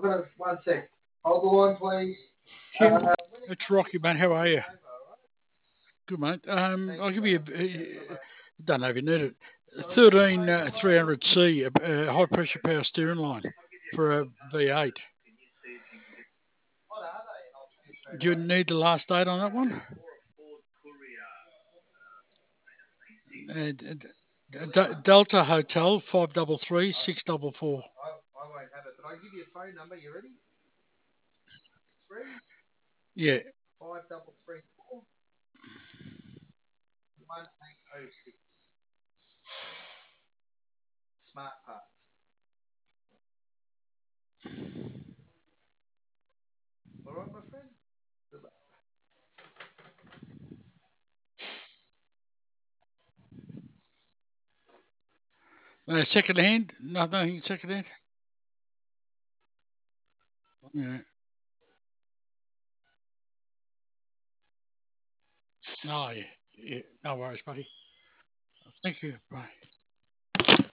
Kim, it's Rocky, mate. How are you? Good, mate. I'll give you don't know if you need it. 13 300C, high pressure power steering line for a V8. Do you need the last date on that one? Delta Hotel 533 644. Yeah. Second hand? Nothing second hand? Yeah. Oh, yeah. Yeah. No worries, buddy. Thank you. Bye.